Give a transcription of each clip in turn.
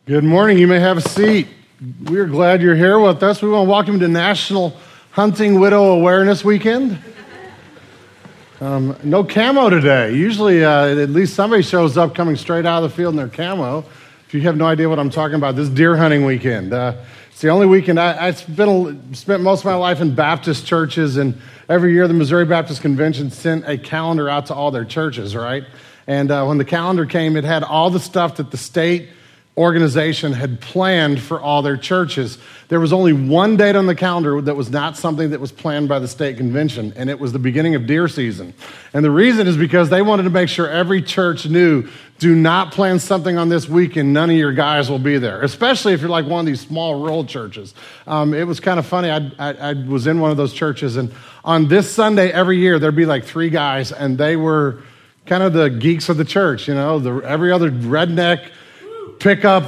Good morning. You may have a seat. We are glad you're here with us. We want to welcome you to National Hunting Widow Awareness Weekend. No camo today. Usually at least somebody shows up coming straight out of the field in their camo. If you have no idea what I'm talking about, this is deer hunting weekend. It's the only weekend. I spent most of my life in Baptist churches, and every year the Missouri Baptist Convention sent a calendar out to all their churches, right? And when the calendar came, it had all the stuff that the state organization had planned for all their churches. There was only one date on the calendar that was not something that was planned by the state convention, and it was the beginning of deer season. And the reason is because they wanted to make sure every church knew, do not plan something on this weekend, none of your guys will be there, especially if you're like one of these small rural churches. It was kind of funny. I was in one of those churches, and on this Sunday every year, there'd be like three guys, and they were kind of the geeks of the church, you know, every other redneck, pickup,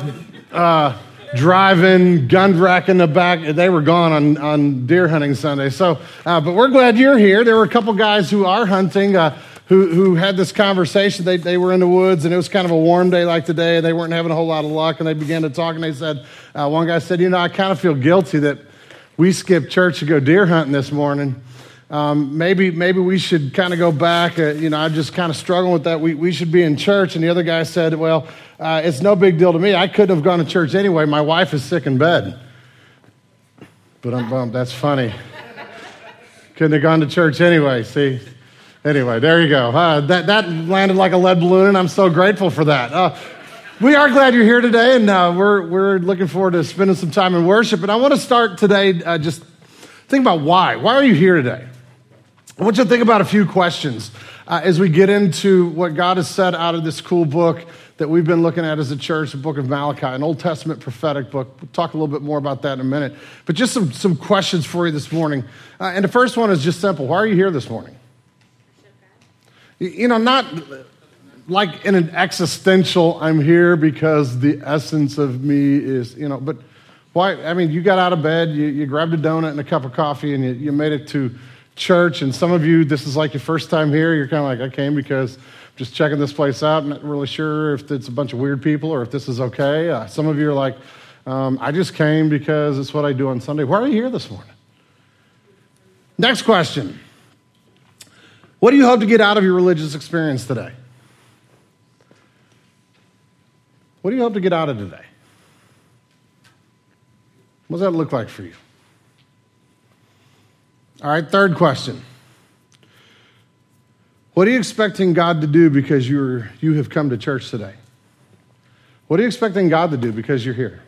driving, gun rack in the back. They were gone on deer hunting Sunday. So, but we're glad you're here. There were a couple guys who are hunting who had this conversation. They were in the woods, and it was kind of a warm day like today. They weren't having a whole lot of luck, and they began to talk, and they said, one guy said, I kind of feel guilty that we skipped church to go deer hunting this morning. Maybe we should kind of go back. I'm just kind of struggling with that. We should be in church. And the other guy said, well, it's no big deal to me. I couldn't have gone to church anyway. My wife is sick in bed. But I'm bummed. That's funny. Couldn't have gone to church anyway. See? Anyway, there you go. That landed like a lead balloon, and I'm so grateful for that. We are glad you're here today, and we're looking forward to spending some time in worship. And I want to start today just think about why. Why are you here today? I want you to think about a few questions as we get into what God has said out of this cool book that we've been looking at as a church, the book of Malachi, an Old Testament prophetic book. We'll talk a little bit more about that in a minute. But just some questions for you this morning. And the first one is just simple. Why are you here this morning? Not like in an existential, I'm here because the essence of me is, but why? I mean, you got out of bed, you grabbed a donut and a cup of coffee, and you made it to church. And some of you, this is like your first time here. You're kind of like, I came because I'm just checking this place out. I'm not really sure if it's a bunch of weird people or if this is okay. Some of you are like, I just came because it's what I do on Sunday. Why are you here this morning? Next question. What do you hope to get out of your religious experience today? What do you hope to get out of today? What does that look like for you? All right, third question. What are you expecting God to do because you have come to church today? What are you expecting God to do because you're here?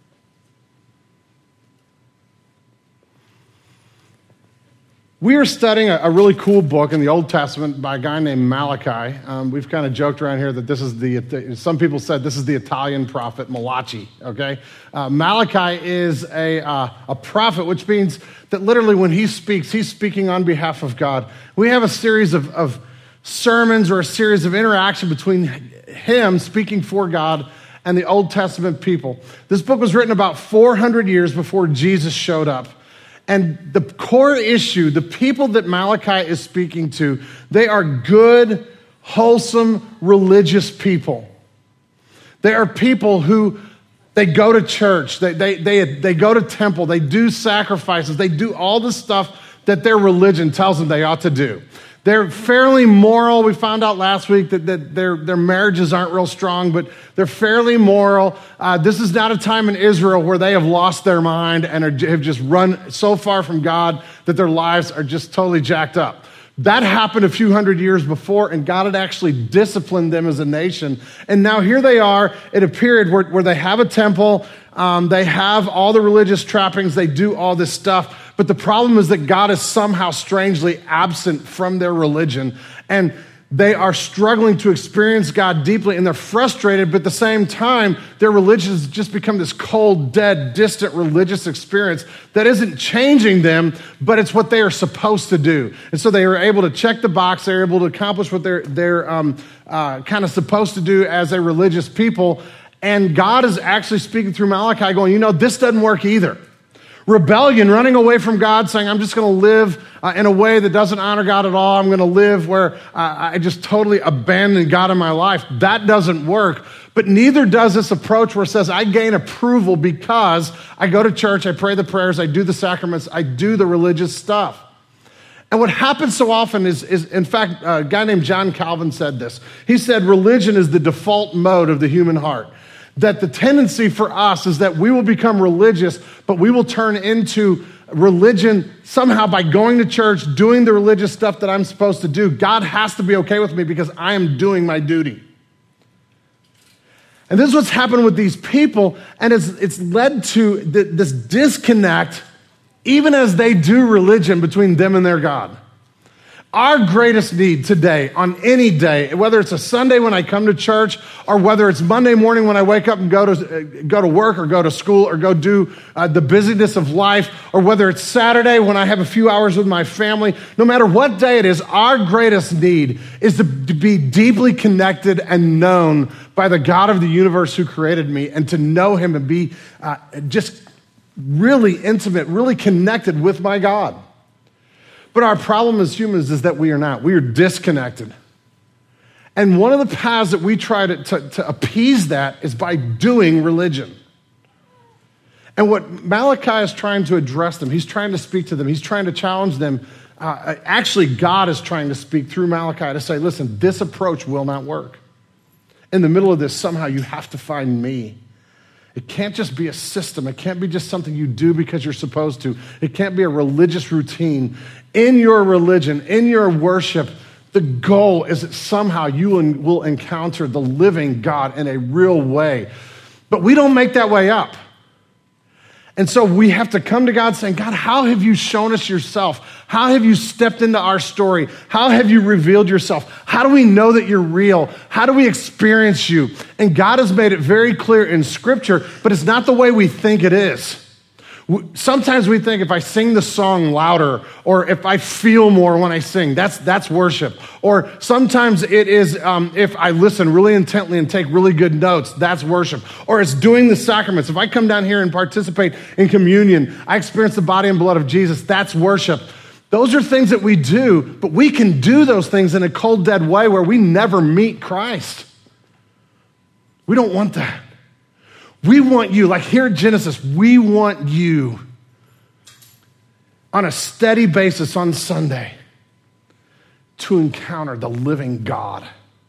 We are studying a really cool book in the Old Testament by a guy named Malachi. We've kind of joked around here that this is some people said this is the Italian prophet Malachi, okay? Malachi is a prophet, which means that literally when he speaks, he's speaking on behalf of God. We have a series of sermons or a series of interaction between him speaking for God and the Old Testament people. This book was written about 400 years before Jesus showed up. And the core issue, the people that Malachi is speaking to, they are good, wholesome, religious people. They are people who, they go to church, they go to temple, they do sacrifices, they do all the stuff that their religion tells them they ought to do. They're fairly moral. We found out last week that their marriages aren't real strong, but they're fairly moral. This is not a time in Israel where they have lost their mind and have just run so far from God that their lives are just totally jacked up. That happened a few hundred years before, and God had actually disciplined them as a nation. And now here they are at a period where they have a temple, they have all the religious trappings, they do all this stuff. But the problem is that God is somehow strangely absent from their religion, and they are struggling to experience God deeply, and they're frustrated, but at the same time, their religion has just become this cold, dead, distant religious experience that isn't changing them, but it's what they are supposed to do. And so they are able to check the box, they're able to accomplish what they're kind of supposed to do as a religious people, and God is actually speaking through Malachi going, this doesn't work either. Rebellion, running away from God, saying, I'm just going to live in a way that doesn't honor God at all. I'm going to live where I just totally abandon God in my life. That doesn't work. But neither does this approach where it says, I gain approval because I go to church, I pray the prayers, I do the sacraments, I do the religious stuff. And what happens so often is in fact, a guy named John Calvin said this. He said, religion is the default mode of the human heart. That the tendency for us is that we will become religious, but we will turn into religion somehow by going to church, doing the religious stuff that I'm supposed to do. God has to be okay with me because I am doing my duty. And this is what's happened with these people, and it's led to this disconnect, even as they do religion, between them and their God. Our greatest need today, on any day, whether it's a Sunday when I come to church, or whether it's Monday morning when I wake up and go to work or go to school or go do the busyness of life, or whether it's Saturday when I have a few hours with my family, no matter what day it is, our greatest need is to be deeply connected and known by the God of the universe who created me, and to know him and be just really intimate, really connected with my God. But our problem as humans is that we are not. We are disconnected. And one of the paths that we try to appease that is by doing religion. And what Malachi is trying to address them, he's trying to speak to them, he's trying to challenge them. Actually, God is trying to speak through Malachi to say, listen, this approach will not work. In the middle of this, somehow you have to find me. It can't just be a system. It can't be just something you do because you're supposed to. It can't be a religious routine. In your religion, in your worship, the goal is that somehow you will encounter the living God in a real way. But we don't make that way up. And so we have to come to God saying, God, how have you shown us yourself? How have you stepped into our story? How have you revealed yourself? How do we know that you're real? How do we experience you? And God has made it very clear in Scripture, but it's not the way we think it is. Sometimes we think if I sing the song louder, or if I feel more when I sing, that's worship. Or sometimes it is if I listen really intently and take really good notes, that's worship. Or it's doing the sacraments. If I come down here and participate in communion, I experience the body and blood of Jesus, that's worship. Those are things that we do, but we can do those things in a cold, dead way where we never meet Christ. We don't want that. We want you, like here at Genesis, we want you on a steady basis on Sunday to encounter the living God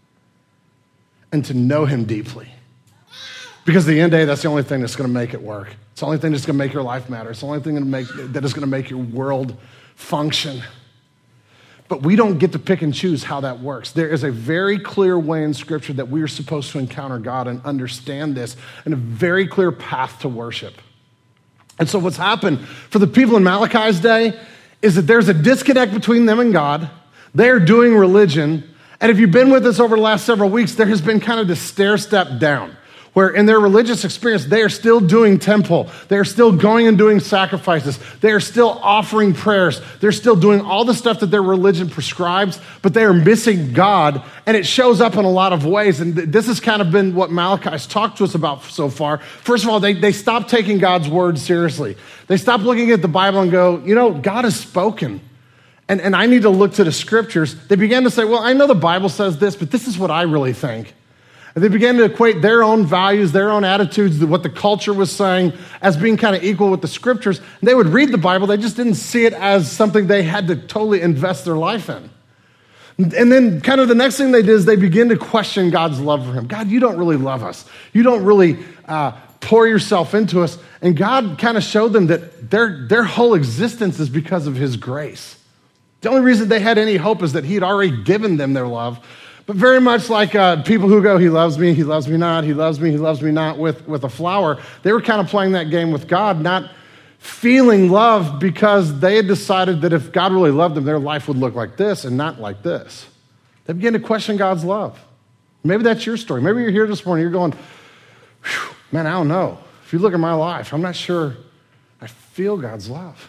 and to know him deeply. Because at the end of the day, that's the only thing that's going to make it work. It's the only thing that's going to make your life matter. It's the only thing that is going to make your world function. But we don't get to pick and choose how that works. There is a very clear way in Scripture that we are supposed to encounter God and understand this, and a very clear path to worship. And so what's happened for the people in Malachi's day is that there's a disconnect between them and God. They're doing religion. And if you've been with us over the last several weeks, there has been kind of this stair step down, where in their religious experience, they are still doing temple. They are still going and doing sacrifices. They are still offering prayers. They're still doing all the stuff that their religion prescribes, but they are missing God, and it shows up in a lot of ways. And this has kind of been what Malachi's talked to us about so far. First of all, they stopped taking God's word seriously. They stopped looking at the Bible and go, you know, God has spoken, and I need to look to the Scriptures. They began to say, well, I know the Bible says this, but this is what I really think. And they began to equate their own values, their own attitudes, what the culture was saying, as being kind of equal with the Scriptures. And they would read the Bible, they just didn't see it as something they had to totally invest their life in. And then kind of the next thing they did is they began to question God's love for him. God, you don't really love us. You don't really pour yourself into us. And God kind of showed them that their whole existence is because of his grace. The only reason they had any hope is that he had already given them their love. But very much like people who go, he loves me not, he loves me not, with a flower, they were kind of playing that game with God, not feeling love because they had decided that if God really loved them, their life would look like this and not like this. They began to question God's love. Maybe that's your story. Maybe you're here this morning, you're going, man, I don't know. If you look at my life, I'm not sure I feel God's love.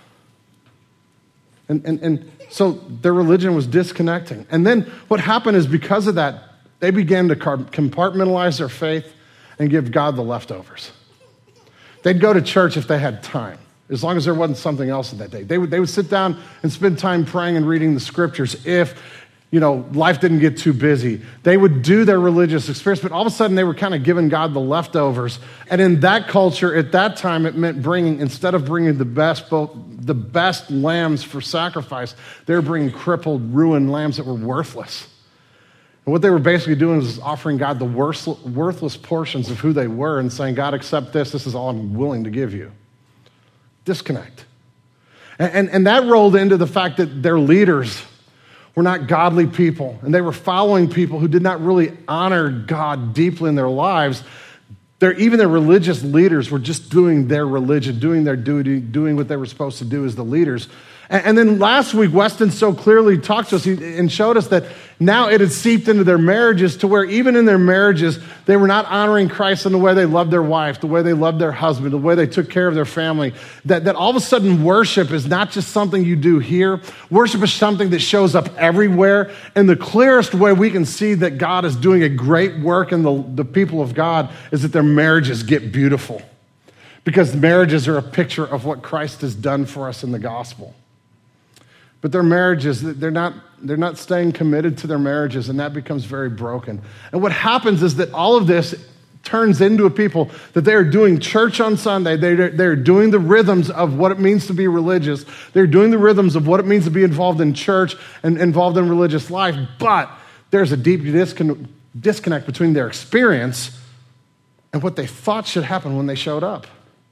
And so their religion was disconnecting. And then what happened is because of that, they began to compartmentalize their faith and give God the leftovers. They'd go to church if they had time, as long as there wasn't something else in that day. They would sit down and spend time praying and reading the Scriptures if, life didn't get too busy. They would do their religious experience, but all of a sudden they were kind of giving God the leftovers. And in that culture, at that time, it meant instead of bringing the best lambs for sacrifice, they were bringing crippled, ruined lambs that were worthless. And what they were basically doing was offering God the worthless portions of who they were and saying, God, accept this. This is all I'm willing to give you. Disconnect. And that rolled into the fact that their leaders were not godly people, and they were following people who did not really honor God deeply in their lives. Even their religious leaders were just doing their religion, doing their duty, doing what they were supposed to do as the leaders. And then last week, Weston so clearly talked to us and showed us that now it had seeped into their marriages to where even in their marriages, they were not honoring Christ in the way they loved their wife, the way they loved their husband, the way they took care of their family. That all of a sudden worship is not just something you do here. Worship is something that shows up everywhere. And the clearest way we can see that God is doing a great work in the people of God is that their marriages get beautiful. Because marriages are a picture of what Christ has done for us in the gospel. But their marriages, they're not staying committed to their marriages, and that becomes very broken. And what happens is that all of this turns into a people that they are doing church on Sunday. They're doing the rhythms of what it means to be religious. They're doing the rhythms of what it means to be involved in church and involved in religious life. But there's a deep disconnect between their experience and what they thought should happen when they showed up.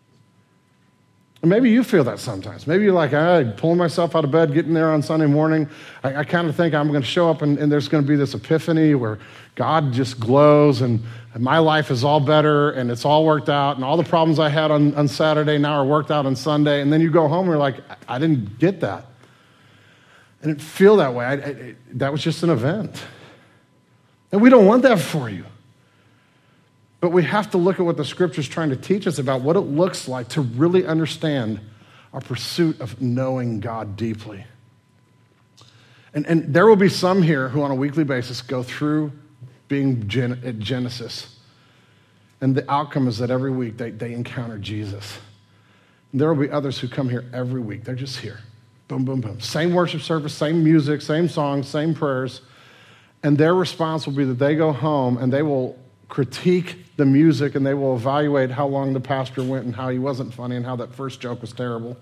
And maybe you feel that sometimes. Maybe you're like, I'm pulling myself out of bed, getting there on Sunday morning. I kind of think I'm going to show up and there's going to be this epiphany where God just glows and my life is all better and it's all worked out and all the problems I had on Saturday now are worked out on Sunday. And then you go home and you're like, I didn't get that. I didn't feel that way. That was just an event. And we don't want that for you. But we have to look at what the Scripture's trying to teach us about what it looks like to really understand our pursuit of knowing God deeply. And there will be some here who on a weekly basis go through being at Genesis. And the outcome is that every week they encounter Jesus. And there will be others who come here every week. They're just here. Boom, boom, boom. Same worship service, same music, same songs, same prayers. And their response will be that they go home and they will critique the music and they will evaluate how long the pastor went and how he wasn't funny and how that first joke was terrible.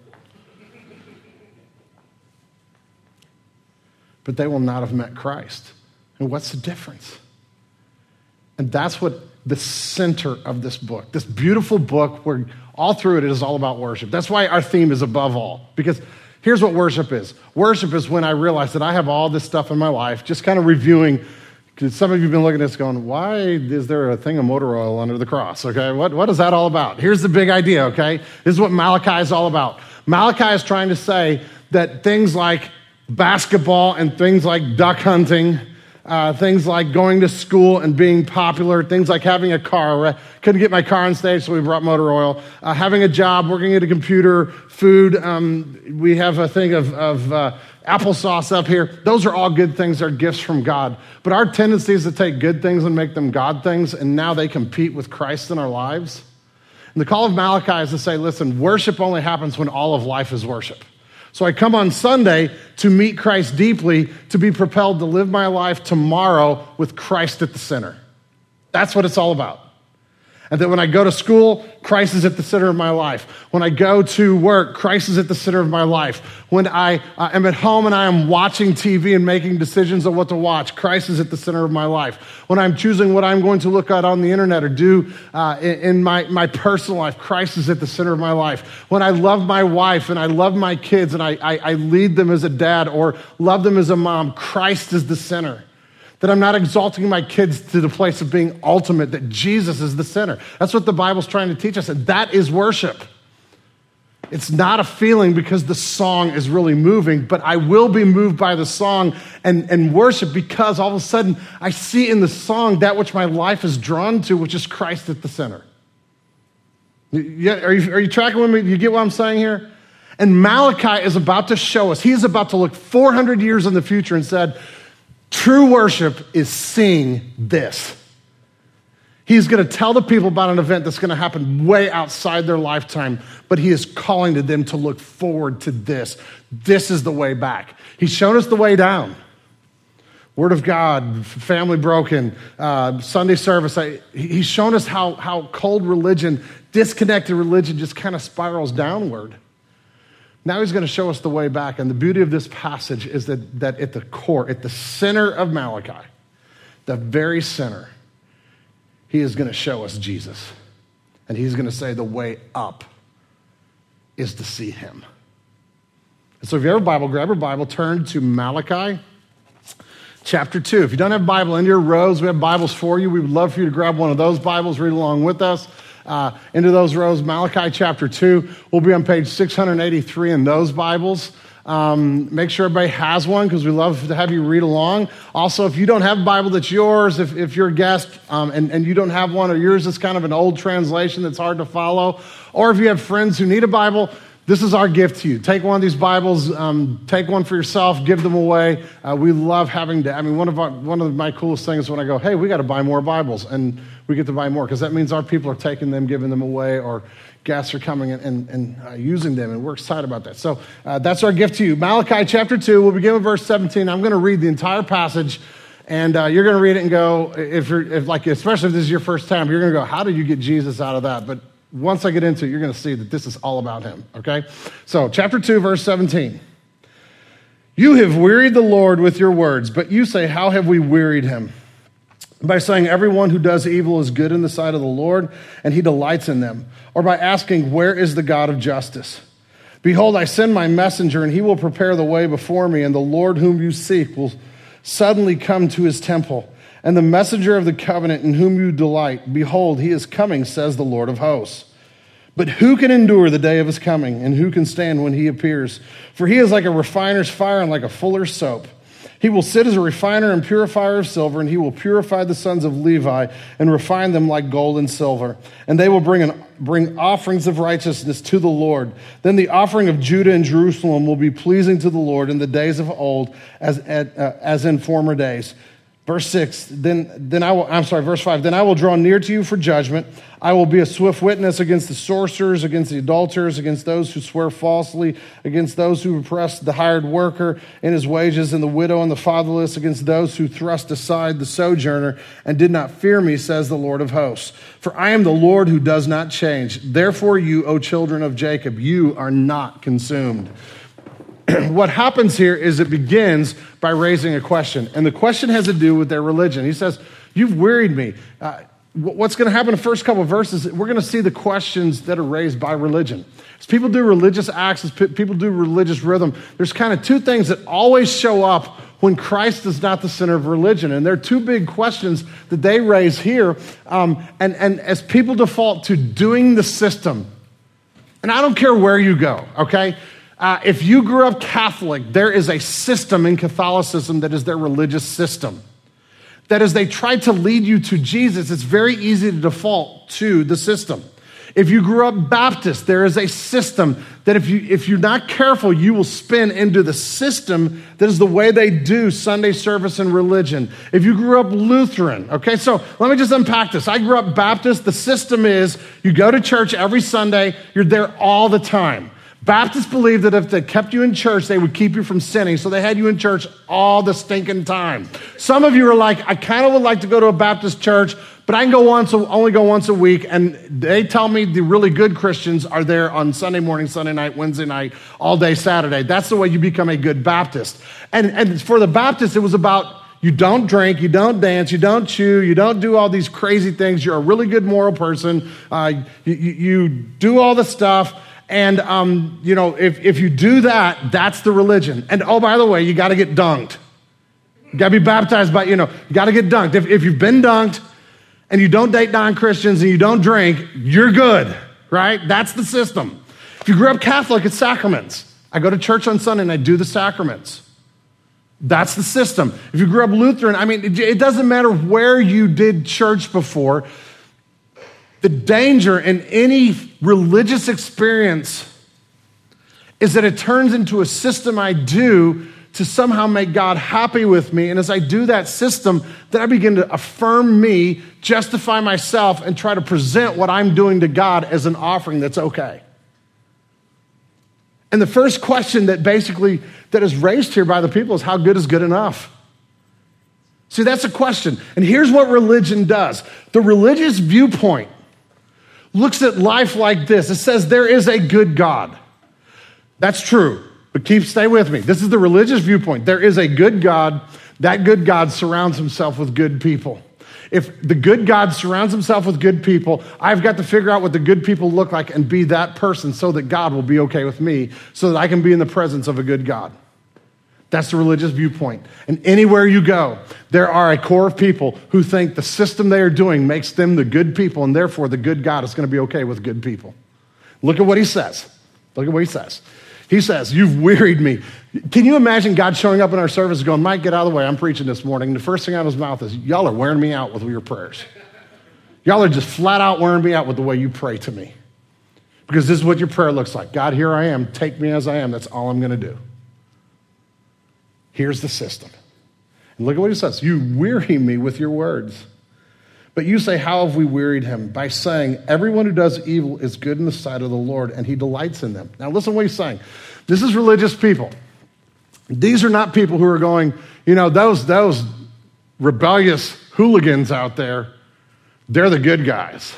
But they will not have met Christ. And what's the difference? And that's what the center of this book, this beautiful book where all through it is all about worship. That's why our theme is above all. Because here's what worship is. Worship is when I realize that I have all this stuff in my life, just kind of reviewing. Some of you have been looking at this going, why is there a thing of motor oil under the cross, okay? What is that all about? Here's the big idea, okay? This is what Malachi is all about. Malachi is trying to say that things like basketball and things like duck hunting, things like going to school and being popular, things like having a car. Couldn't get my car on stage, so we brought motor oil. Having a job, working at a computer, food. We have a thing of applesauce up here. Those are all good things. They're gifts from God. But our tendency is to take good things and make them God things, and now they compete with Christ in our lives. And the call of Malachi is to say, listen, worship only happens when all of life is worship. So I come on Sunday to meet Christ deeply, to be propelled to live my life tomorrow with Christ at the center. That's what it's all about. And that when I go to school, Christ is at the center of my life. When I go to work, Christ is at the center of my life. When I am at home and I am watching TV and making decisions on what to watch, Christ is at the center of my life. When I'm choosing what I'm going to look at on the internet or do in my personal life, Christ is at the center of my life. When I love my wife and I love my kids and I lead them as a dad or love them as a mom, Christ is the center. That I'm not exalting my kids to the place of being ultimate, that Jesus is the center. That's what the Bible's trying to teach us, and that is worship. It's not a feeling because the song is really moving, but I will be moved by the song and worship because all of a sudden I see in the song that which my life is drawn to, which is Christ at the center. Are you tracking with me? You get what I'm saying here? And Malachi is about to show us, he's about to look 400 years in the future and said, true worship is seeing this. He's going to tell the people about an event that's going to happen way outside their lifetime, but he is calling to them to look forward to this. This is the way back. He's shown us the way down. Word of God, family broken, Sunday service. He's shown us how cold religion, disconnected religion just kind of spirals downward. Now he's going to show us the way back. And the beauty of this passage is that at the core, at the center of Malachi, the very center, he is going to show us Jesus. And he's going to say the way up is to see him. And so if you have a Bible, grab your Bible, turn to Malachi chapter 2. If you don't have a Bible in your rows, we have Bibles for you. We would love for you to grab one of those Bibles, read along with us. Into those rows, Malachi chapter 2 will be on page 683 in those Bibles. Make sure everybody has one because we love to have you read along. Also, if you don't have a Bible that's yours, if you're a guest and you don't have one or yours is kind of an old translation that's hard to follow, or if you have friends who need a Bible, this is our gift to you. Take one of these Bibles, take one for yourself, give them away. We love having to, one of my coolest things is when I go, hey, we got to buy more Bibles, and we get to buy more because that means our people are taking them, giving them away, or guests are coming and using them, and we're excited about that. So that's our gift to you. Malachi chapter 2, we'll begin with verse 17. I'm going to read the entire passage, and you're going to read it and go, especially if this is your first time, you're going to go, how did you get Jesus out of that? But once I get into it, you're going to see that this is all about him, okay? So chapter 2, verse 17. You have wearied the Lord with your words, but you say, how have we wearied him? By saying everyone who does evil is good in the sight of the Lord, and he delights in them. Or by asking, where is the God of justice? Behold, I send my messenger, and he will prepare the way before me, and the Lord whom you seek will suddenly come to his temple. And the messenger of the covenant in whom you delight, behold, he is coming, says the Lord of hosts. But who can endure the day of his coming, and who can stand when he appears? For he is like a refiner's fire and like a fuller's soap. He will sit as a refiner and purifier of silver, and he will purify the sons of Levi and refine them like gold and silver. And they will bring offerings of righteousness to the Lord. Then the offering of Judah and Jerusalem will be pleasing to the Lord in the days of old, as in former days. Verse 6, verse 5, then I will draw near to you for judgment. I will be a swift witness against the sorcerers, against the adulterers, against those who swear falsely, against those who oppress the hired worker in his wages, and the widow and the fatherless, against those who thrust aside the sojourner and did not fear me, says the Lord of hosts. For I am the Lord who does not change. Therefore you, O children of Jacob, you are not consumed. What happens here is it begins by raising a question. And the question has to do with their religion. He says, you've wearied me. What's going to happen in the first couple of verses, we're going to see the questions that are raised by religion. As people do religious acts, as people do religious rhythm, there's kind of two things that always show up when Christ is not the center of religion. And there are two big questions that they raise here. And as people default to doing the system, and I don't care where you go, okay? If you grew up Catholic, there is a system in Catholicism that is their religious system. That as they try to lead you to Jesus, it's very easy to default to the system. If you grew up Baptist, there is a system that if you're not careful, you will spin into the system that is the way they do Sunday service and religion. If you grew up Lutheran, okay, so let me just unpack this. I grew up Baptist. The system is you go to church every Sunday, you're there all the time. Baptists believed that if they kept you in church, they would keep you from sinning, so they had you in church all the stinking time. Some of you are like, I kind of would like to go to a Baptist church, but I can only go once a week, and they tell me the really good Christians are there on Sunday morning, Sunday night, Wednesday night, all day Saturday. That's the way you become a good Baptist. And for the Baptists, it was about you don't drink, you don't dance, you don't chew, you don't do all these crazy things. You're a really good moral person. You do all the stuff. And, if you do that, that's the religion. And, oh, by the way, you got to get dunked. You got to be baptized you got to get dunked. If you've been dunked and you don't date non-Christians and you don't drink, you're good, right? That's the system. If you grew up Catholic, it's sacraments. I go to church on Sunday and I do the sacraments. That's the system. If you grew up Lutheran, it doesn't matter where you did church before. The danger in any religious experience is that it turns into a system I do to somehow make God happy with me. And as I do that system, then I begin to affirm me, justify myself, and try to present what I'm doing to God as an offering that's okay. And the first question that is raised here by the people is, how good is good enough? See, that's a question. And here's what religion does. The religious viewpoint looks at life like this. It says there is a good God. That's true, but stay with me. This is the religious viewpoint. There is a good God. That good God surrounds himself with good people. If the good God surrounds himself with good people, I've got to figure out what the good people look like and be that person so that God will be okay with me, so that I can be in the presence of a good God. That's the religious viewpoint. And anywhere you go, there are a core of people who think the system they are doing makes them the good people, and therefore the good God is going to be okay with good people. Look at what he says. Look at what he says. He says, you've wearied me. Can you imagine God showing up in our service going, Mike, get out of the way. I'm preaching this morning. And the first thing out of his mouth is, y'all are wearing me out with your prayers. Y'all are just flat out wearing me out with the way you pray to me. Because this is what your prayer looks like. God, here I am. Take me as I am. That's all I'm going to do. Here's the system. And look at what he says. You weary me with your words. But you say, how have we wearied him? By saying, everyone who does evil is good in the sight of the Lord, and he delights in them. Now listen to what he's saying. This is religious people. These are not people who are going, those rebellious hooligans out there, they're the good guys.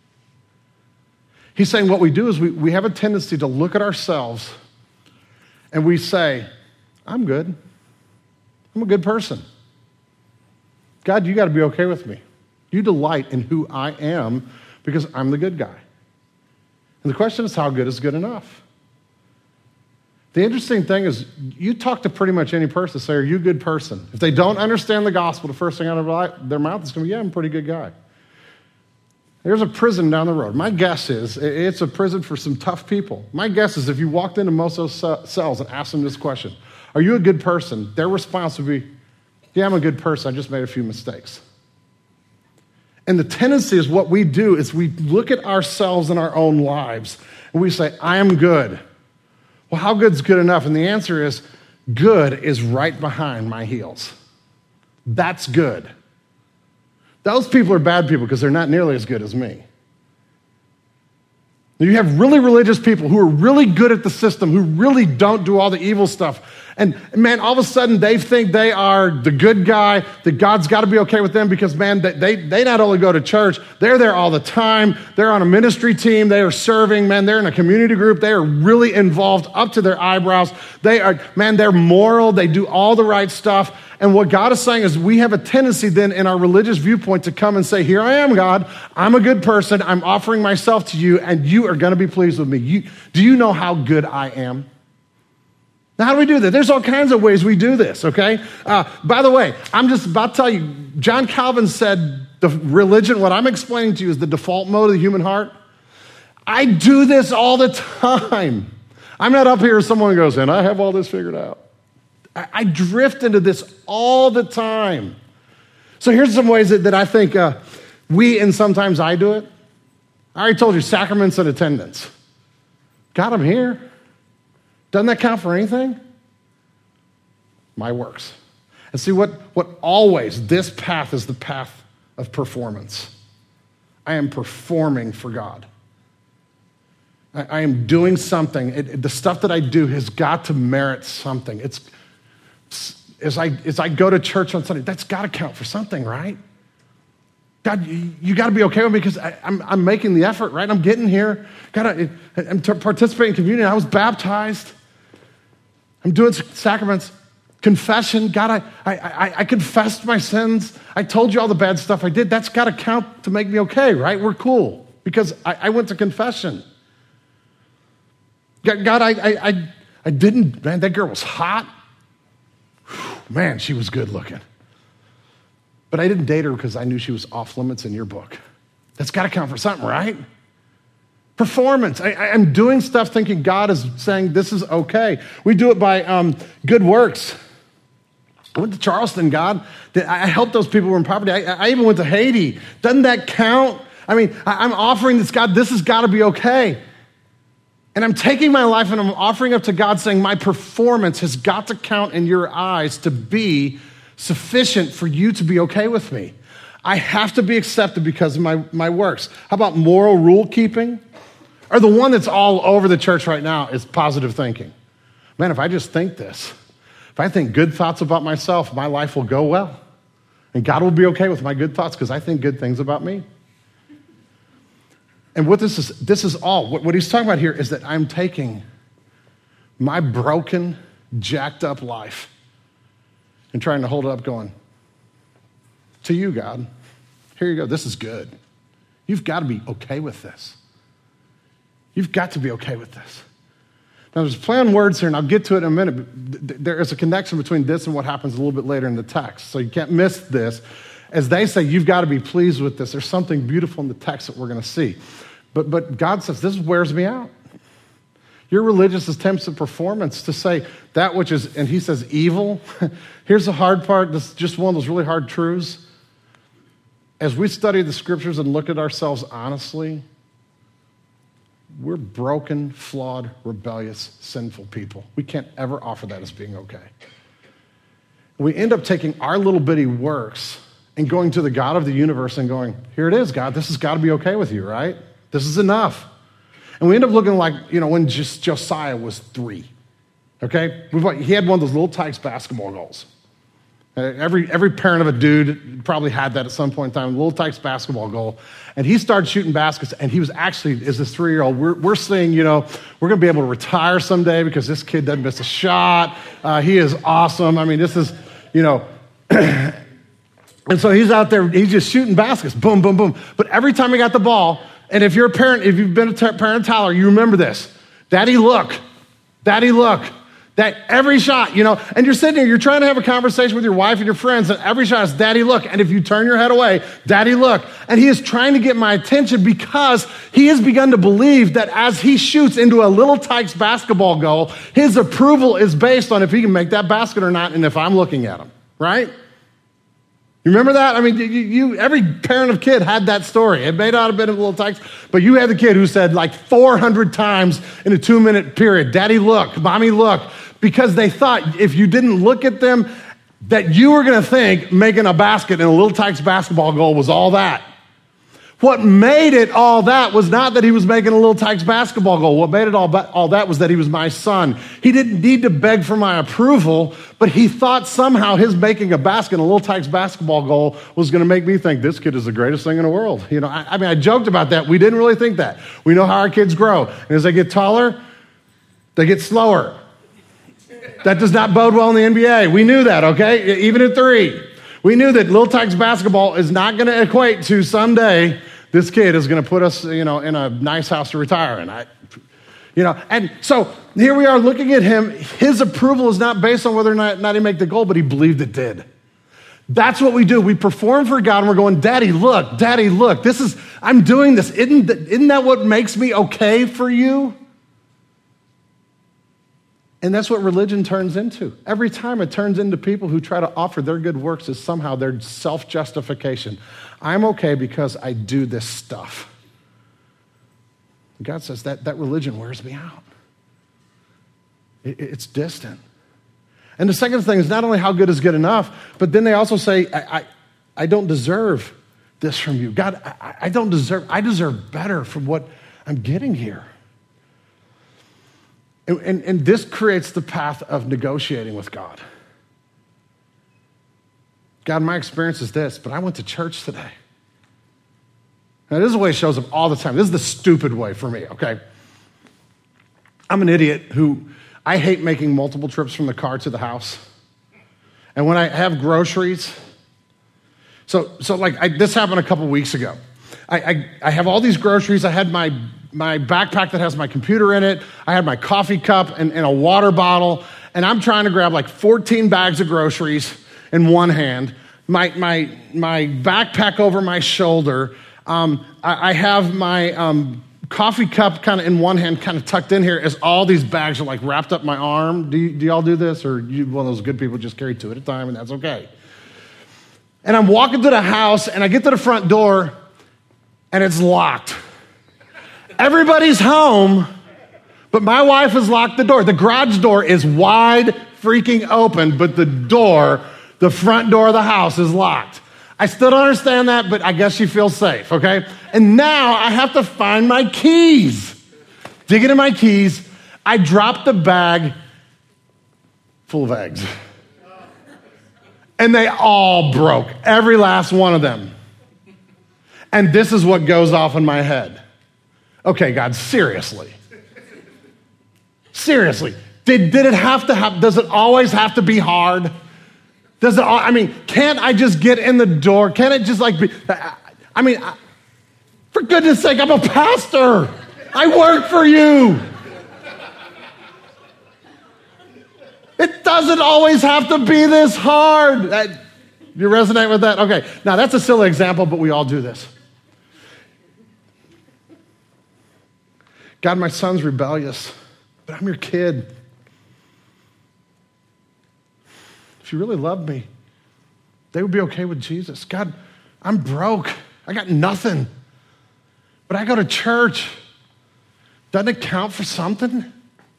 He's saying what we do is we have a tendency to look at ourselves and we say, I'm good. I'm a good person. God, you got to be okay with me. You delight in who I am because I'm the good guy. And the question is, how good is good enough? The interesting thing is, you talk to pretty much any person, say, are you a good person? If they don't understand the gospel, the first thing out of their mouth is going to be, yeah, I'm a pretty good guy. There's a prison down the road. My guess is it's a prison for some tough people. My guess is if you walked into most of those cells and asked them this question, are you a good person? Their response would be, yeah, I'm a good person. I just made a few mistakes. And the tendency is what we do is we look at ourselves in our own lives and we say, I am good. Well, how good's good enough? And the answer is, good is right behind my heels. That's good. Those people are bad people because they're not nearly as good as me. You have really religious people who are really good at the system, who really don't do all the evil stuff. And man, all of a sudden they think they are the good guy, that God's got to be okay with them because, man, they not only go to church, they're there all the time. They're on a ministry team. They are serving. Man, they're in a community group. They are really involved up to their eyebrows. They're moral. They do all the right stuff. And what God is saying is we have a tendency then in our religious viewpoint to come and say, here I am, God. I'm a good person. I'm offering myself to you, and you are going to be pleased with me. Do you know how good I am? Now, how do we do that? There's all kinds of ways we do this, okay? By the way, I'm just about to tell you, John Calvin said the religion, what I'm explaining to you is the default mode of the human heart. I do this all the time. I'm not up here as someone who goes, and I have all this figured out. I drift into this all the time. So here's some ways that I think we, and sometimes I do it. I already told you, sacraments and attendance. God, I'm here. Doesn't that count for anything? My works. And see what always, this path is the path of performance. I am performing for God. I am doing something. The stuff that I do has got to merit something. As I go to church on Sunday, that's got to count for something, right? God, you got to be okay with me because I'm making the effort, right? I'm getting here. God, I'm participating in communion. I was baptized. I'm doing sacraments. Confession. God, I confessed my sins. I told you all the bad stuff I did. That's got to count to make me okay, right? We're cool because I went to confession. God, I didn't, man, that girl was hot. Man, she was good looking. But I didn't date her because I knew she was off limits in your book. That's got to count for something, right? Performance. I'm doing stuff thinking God is saying this is okay. We do it by good works. I went to Charleston, God. I helped those people who were in poverty. I even went to Haiti. Doesn't that count? I mean, I'm offering this, God, this has got to be okay. And I'm taking my life and I'm offering up to God saying my performance has got to count in your eyes to be sufficient for you to be okay with me. I have to be accepted because of my works. How about moral rule keeping? Or the one that's all over the church right now is positive thinking. Man, if I just think this, if I think good thoughts about myself, my life will go well. And God will be okay with my good thoughts because I think good things about me. And what this is all, what he's talking about here is that I'm taking my broken, jacked up life and trying to hold it up going, to you, God, here you go, this is good. You've got to be okay with this. You've got to be okay with this. Now, there's a play on words here, and I'll get to it in a minute, but there is a connection between this and what happens a little bit later in the text. So you can't miss this. As they say, you've got to be pleased with this. There's something beautiful in the text that we're going to see. But God says, this wears me out. Your religious attempts at performance to say that which is, and he says evil. Here's the hard part. This is just one of those really hard truths. As we study the scriptures and look at ourselves honestly, we're broken, flawed, rebellious, sinful people. We can't ever offer that as being okay. We end up taking our little bitty works and going to the God of the universe and going, here it is, God, this has got to be okay with you, right? This is enough. And we end up looking like, when just Josiah was 3, okay? He had one of those Little Tykes basketball goals. Every parent of a dude probably had that at some point in time, Little Tykes basketball goal. And he started shooting baskets, and he was actually, as this 3-year-old, we're seeing, we're going to be able to retire someday because this kid doesn't miss a shot. He is awesome. I mean, this is, and so he's out there, he's just shooting baskets, boom, boom, boom. But every time he got the ball, and if you're a parent, if you've been a parent Tyler, you remember this. Daddy, look. That every shot, and you're sitting there, you're trying to have a conversation with your wife and your friends, and every shot is, Daddy, look. And if you turn your head away, Daddy, look. And he is trying to get my attention because he has begun to believe that as he shoots into a Little Tykes basketball goal, his approval is based on if he can make that basket or not, and if I'm looking at him, right? You remember that? I mean, every parent of kid had that story. It may not have been a Little Tykes, but you had the kid who said like 400 times in a 2-minute period, Daddy, look, Mommy, look, because they thought if you didn't look at them, that you were going to think making a basket in a Little Tykes basketball goal was all that. What made it all that was not that he was making a Little Tykes basketball goal. What made it all that was that he was my son. He didn't need to beg for my approval, but he thought somehow his making a basket in a Little Tykes basketball goal was going to make me think this kid is the greatest thing in the world. I joked about that. We didn't really think that. We know how our kids grow. And as they get taller, they get slower. That does not bode well in the NBA. We knew that, okay? Even at 3. We knew that Little Tykes basketball is not going to equate to someday this kid is going to put us, in a nice house to retire in. And so here we are looking at him. His approval is not based on whether or not he made the goal, but he believed it did. That's what we do. We perform for God, and we're going, Daddy, look, I'm doing this. Isn't that what makes me okay for you? And that's what religion turns into. Every time it turns into people who try to offer their good works as somehow their self-justification. I'm okay because I do this stuff. God says that religion wears me out. It's distant. And the second thing is not only how good is good enough, but then they also say, I don't deserve this from you. God, I deserve better from what I'm getting here. And this creates the path of negotiating with God. God, my experience is this, but I went to church today. Now, this is the way it shows up all the time. This is the stupid way for me, okay? I'm an idiot who, I hate making multiple trips from the car to the house. And when I have groceries, this happened a couple weeks ago. I have all these groceries. I had my backpack that has my computer in it. I had my coffee cup and a water bottle. And I'm trying to grab like 14 bags of groceries in one hand, my backpack over my shoulder. I have my coffee cup kind of in one hand, kind of tucked in here as all these bags are like wrapped up my arm. Do y'all do this? Or you one of those good people just carry 2 at a time and that's okay. And I'm walking to the house and I get to the front door and it's locked. Everybody's home, but my wife has locked the door. The garage door is wide freaking open, but the front door of the house is locked. I still don't understand that, but I guess she feels safe, okay? And now I have to find my keys. Dig into my keys. I dropped the bag full of eggs. And they all broke, every last one of them. And this is what goes off in my head. Okay, God, seriously. Seriously. Did it have to have, does it always have to be hard? Does it, I mean, can't I just get in the door? Can't it just like be, I mean, for goodness sake, I'm a pastor. I work for you. It doesn't always have to be this hard. You resonate with that? Okay, now that's a silly example, but we all do this. God, my son's rebellious, but I'm your kid. If you really loved me, they would be okay with Jesus. God, I'm broke. I got nothing. But I go to church. Doesn't it count for something?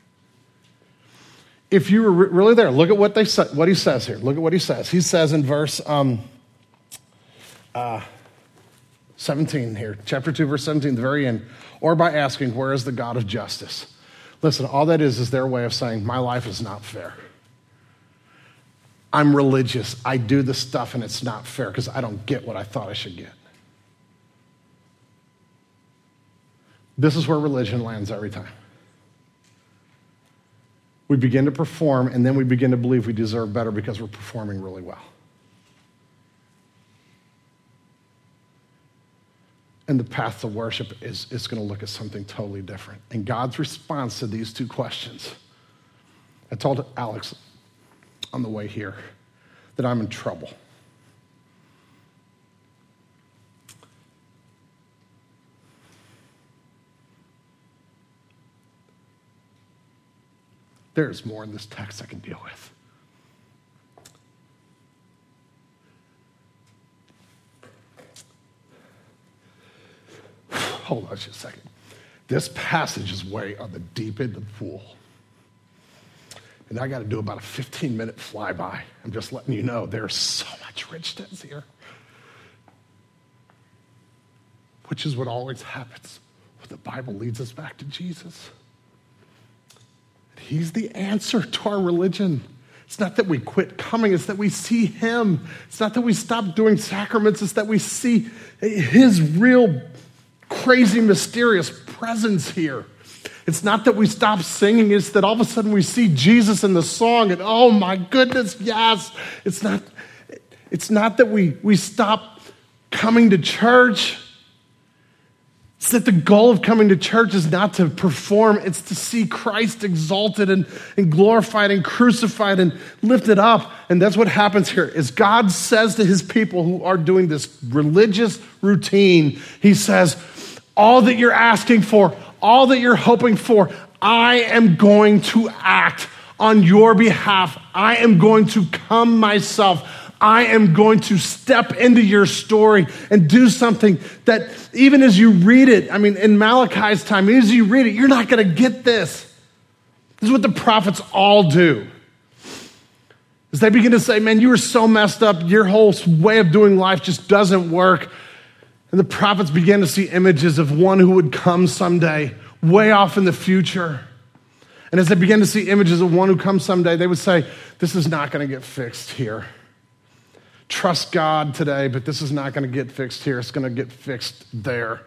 If you were really there, look at what he says here. Look at what he says. He says in verse 17 here, chapter 2, verse 17, the very end, or by asking, where is the God of justice? Listen, all that is their way of saying, my life is not fair. I'm religious. I do this stuff and it's not fair because I don't get what I thought I should get. This is where religion lands every time. We begin to perform, and then we begin to believe we deserve better because we're performing really well. And the path to worship is going to look at something totally different. And God's response to these two questions, I told Alex on the way here that I'm in trouble. There's more in this text I can deal with. Hold on just a second. This passage is way on the deep end of the pool. And I got to do about a 15-minute flyby. I'm just letting you know there's so much richness here. Which is what always happens when the Bible leads us back to Jesus. He's the answer to our religion. It's not that we quit coming, it's that we see him. It's not that we stop doing sacraments, it's that we see his real crazy, mysterious presence here. It's not that we stop singing, it's that all of a sudden we see Jesus in the song and oh my goodness, yes. It's not that we stop coming to church. It's that the goal of coming to church is not to perform, it's to see Christ exalted and glorified and crucified and lifted up. And that's what happens here, is God says to his people who are doing this religious routine, he says, all that you're asking for, all that you're hoping for, I am going to act on your behalf. I am going to come myself. I am going to step into your story and do something that even as you read it, I mean, in Malachi's time, as you read it, you're not going to get this. This is what the prophets all do. As they begin to say, man, you are so messed up. Your whole way of doing life just doesn't work. And the prophets began to see images of one who would come someday, way off in the future. And as they began to see images of one who comes someday, they would say, this is not going to get fixed here. Trust God today, but this is not going to get fixed here. It's going to get fixed there.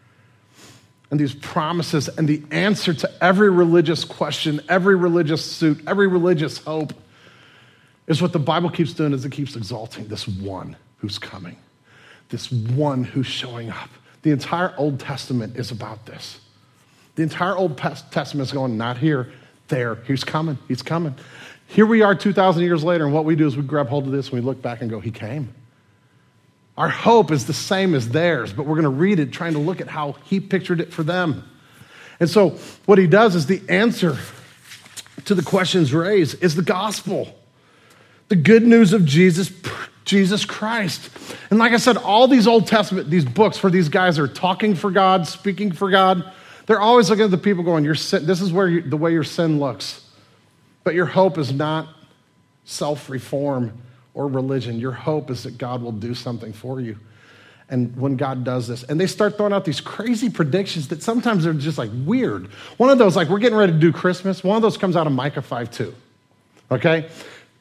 And these promises and the answer to every religious question, every religious suit, every religious hope is what the Bible keeps doing is it keeps exalting this one who's coming, this one who's showing up. The entire Old Testament is about this. The entire Old Testament is going, not here, there. He's coming. He's coming. Here we are 2,000 years later, and what we do is we grab hold of this and we look back and go, he came. Our hope is the same as theirs, but we're going to read it trying to look at how he pictured it for them. And so what he does is the answer to the questions raised is the gospel, the good news of Jesus Christ. And like I said, all these Old Testament, these books for these guys are talking for God, speaking for God. They're always looking at the people going, your sin, this is where the way your sin looks. But your hope is not self-reform or religion. Your hope is that God will do something for you. And when God does this, and they start throwing out these crazy predictions that sometimes are just like weird. One of those, like we're getting ready to do Christmas, one of those comes out of Micah 5:2. Okay?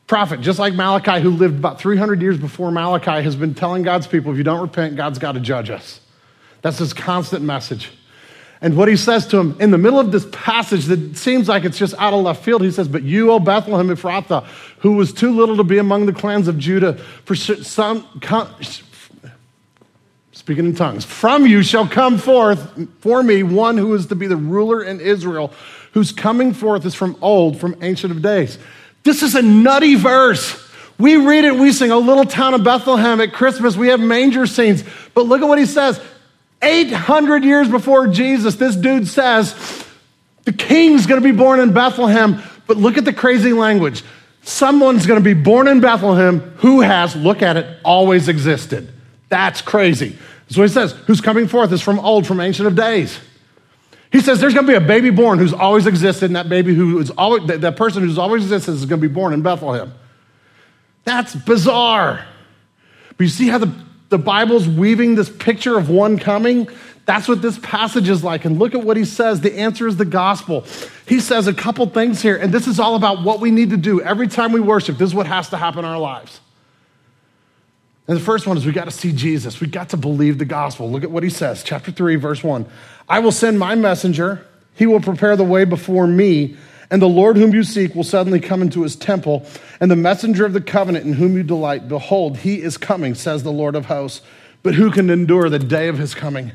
prophet, just like Malachi, who lived about 300 years before Malachi, has been telling God's people, if you don't repent, God's got to judge us. That's his constant message. And what he says to him in the middle of this passage that seems like it's just out of left field, he says, but you, O Bethlehem Ephrathah, who was too little to be among the clans of Judah, for some, speaking in tongues, from you shall come forth for me one who is to be the ruler in Israel, whose coming forth is from old, from ancient of days. This is a nutty verse. We read it, we sing, O little town of Bethlehem at Christmas, we have manger scenes. But look at what he says. 800 years before Jesus, this dude says, the king's gonna be born in Bethlehem, but look at the crazy language. Someone's gonna be born in Bethlehem who has, look at it, always existed. That's crazy. That's what he says, who's coming forth is from old, from ancient of days. He says there's gonna be a baby born who's always existed, and that baby who is always, that person who's always existed is gonna be born in Bethlehem. That's bizarre. But you see how the Bible's weaving this picture of one coming? That's what this passage is like. And look at what he says. The answer is the gospel. He says a couple things here, and this is all about what we need to do every time we worship. This is what has to happen in our lives. And the first one is we got to see Jesus. We got to believe the gospel. Look at what he says. Chapter 3, verse 1. I will send my messenger. He will prepare the way before me. And the Lord whom you seek will suddenly come into his temple. And the messenger of the covenant in whom you delight, behold, he is coming, says the Lord of hosts. But who can endure the day of his coming?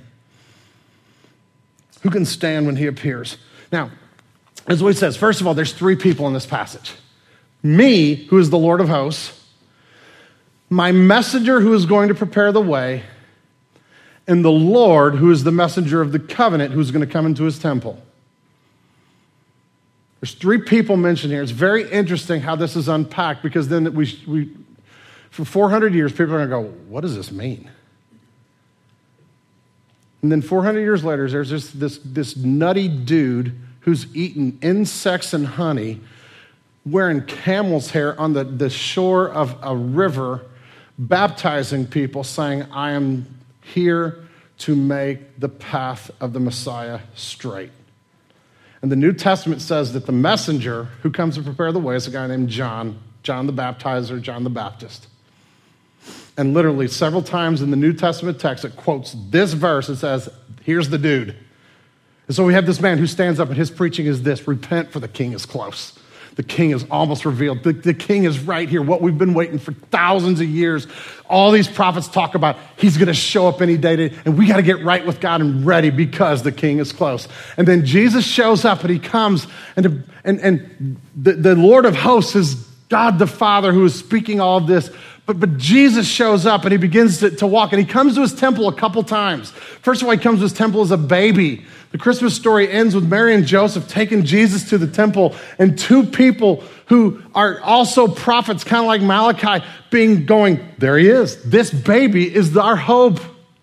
Who can stand when he appears? Now, as what he says, first of all, there's three people in this passage. Me, who is the Lord of hosts, my messenger who is going to prepare the way, and the Lord who is the messenger of the covenant who's going to come into his temple. There's three people mentioned here. It's very interesting how this is unpacked, because then we for 400 years, people are going to go, what does this mean? And then 400 years later, there's this nutty dude who's eating insects and honey, wearing camel's hair on the shore of a river, baptizing people, saying, I am here to make the path of the Messiah straight. And the New Testament says that the messenger who comes to prepare the way is a guy named John the Baptizer, John the Baptist. And literally several times in the New Testament text, it quotes this verse. It says, here's the dude. And so we have this man who stands up, and his preaching is this: repent, for the king is close. The king is almost revealed. The king is right here. What we've been waiting for thousands of years. All these prophets talk about, he's going to show up any day, and we got to get right with God and ready because the king is close. And then Jesus shows up, and he comes, and the Lord of hosts is God the Father who is speaking all of this. But Jesus shows up, and he begins to walk, and he comes to his temple a couple times. First of all, he comes to his temple as a baby. The Christmas story ends with Mary and Joseph taking Jesus to the temple, and two people who are also prophets, kind of like Malachi, going, there he is. This baby is our hope.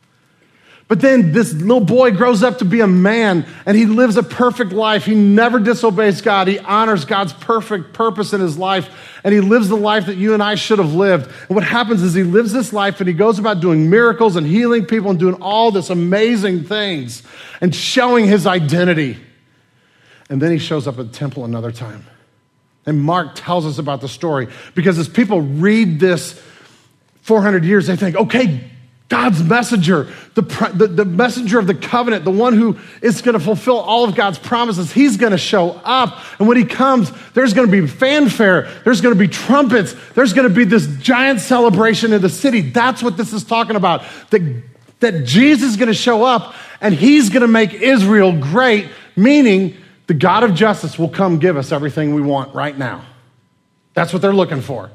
But then this little boy grows up to be a man, and he lives a perfect life. He never disobeys God. He honors God's perfect purpose in his life, and he lives the life that you and I should have lived. And what happens is he lives this life, and he goes about doing miracles and healing people and doing all this amazing things and showing his identity. And then he shows up at the temple another time. And Mark tells us about the story, because as people read this 400 years, they think, okay, God's messenger, the messenger of the covenant, the one who is going to fulfill all of God's promises, he's going to show up. And when he comes, there's going to be fanfare. There's going to be trumpets. There's going to be this giant celebration in the city. That's what this is talking about, that Jesus is going to show up, and he's going to make Israel great, meaning the God of justice will come give us everything we want right now. That's what they're looking for.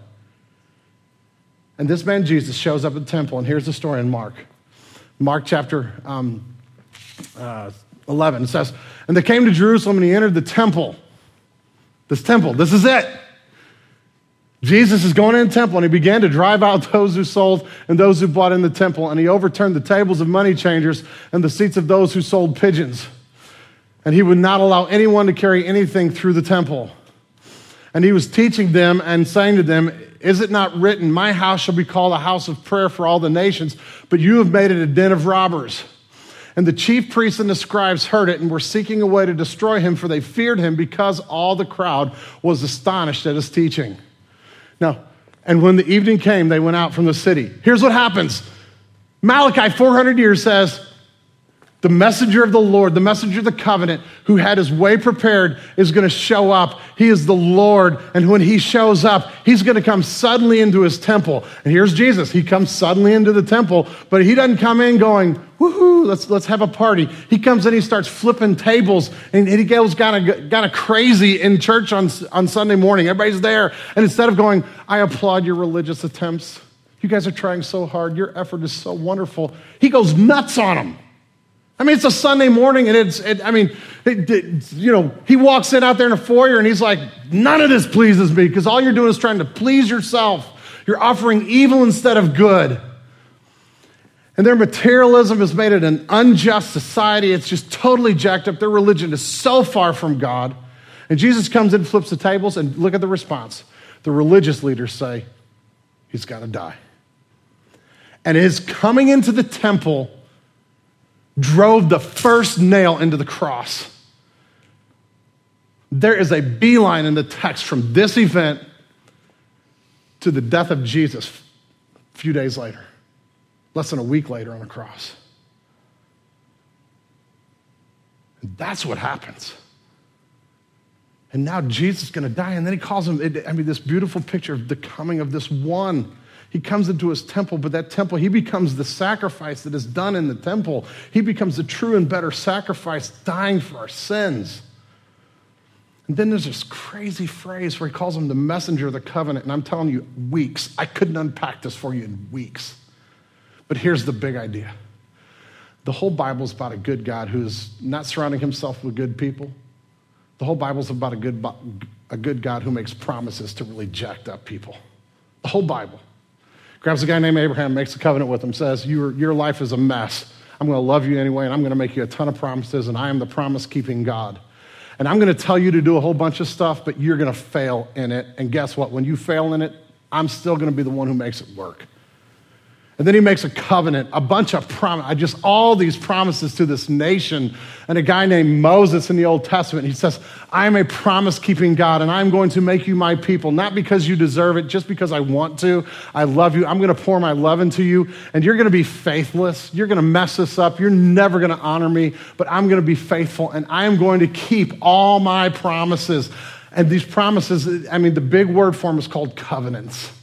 And this man, Jesus, shows up at the temple, and here's the story in Mark. Mark chapter 11, it says, and they came to Jerusalem, and he entered the temple. This temple, this is it. Jesus is going in the temple, and he began to drive out those who sold and those who bought in the temple, and he overturned the tables of money changers and the seats of those who sold pigeons. And he would not allow anyone to carry anything through the temple. And he was teaching them and saying to them, is it not written, my house shall be called a house of prayer for all the nations, but you have made it a den of robbers. And the chief priests and the scribes heard it and were seeking a way to destroy him, for they feared him, because all the crowd was astonished at his teaching. No. And when the evening came, they went out from the city. Here's what happens. Malachi, 400 years says, the messenger of the Lord, the messenger of the covenant, who had his way prepared, is going to show up. He is the Lord, and when he shows up, he's going to come suddenly into his temple. And here's Jesus. He comes suddenly into the temple, but he doesn't come in going, woohoo, let's have a party. He comes in, he starts flipping tables, and he goes kind of crazy in church on Sunday morning. Everybody's there, and instead of going, I applaud your religious attempts. You guys are trying so hard. Your effort is so wonderful. He goes nuts on them. I mean, it's a Sunday morning, and he walks in out there in the foyer, and he's like, none of this pleases me, because all you're doing is trying to please yourself. You're offering evil instead of good. And their materialism has made it an unjust society. It's just totally jacked up. Their religion is so far from God. And Jesus comes in, flips the tables, and look at the response. The religious leaders say, he's got to die. And his coming into the temple drove the first nail into the cross. There is a beeline in the text from this event to the death of Jesus a few days later, less than a week later on the cross. And that's what happens. And now Jesus is going to die, and then he calls him, this beautiful picture of the coming of this one. He comes into his temple, but that temple, he becomes the sacrifice that is done in the temple. He becomes the true and better sacrifice, dying for our sins. And then there's this crazy phrase where he calls him the messenger of the covenant. And I'm telling you, weeks. I couldn't unpack this for you in weeks. But here's the big idea. The whole Bible is about a good God who is not surrounding himself with good people. The whole Bible is about a good God who makes promises to really jacked up people. The whole Bible. Grabs a guy named Abraham, makes a covenant with him, says, your life is a mess. I'm going to love you anyway, and I'm going to make you a ton of promises, and I am the promise-keeping God. And I'm going to tell you to do a whole bunch of stuff, but you're going to fail in it. And guess what? When you fail in it, I'm still going to be the one who makes it work. And then he makes a covenant, a bunch of promises, all these promises to this nation. And a guy named Moses in the Old Testament, he says, I am a promise-keeping God, and I'm going to make you my people, not because you deserve it, just because I want to. I love you. I'm going to pour my love into you, and you're going to be faithless. You're going to mess this up. You're never going to honor me, but I'm going to be faithful, and I am going to keep all my promises. And these promises, the big word for them is called covenants.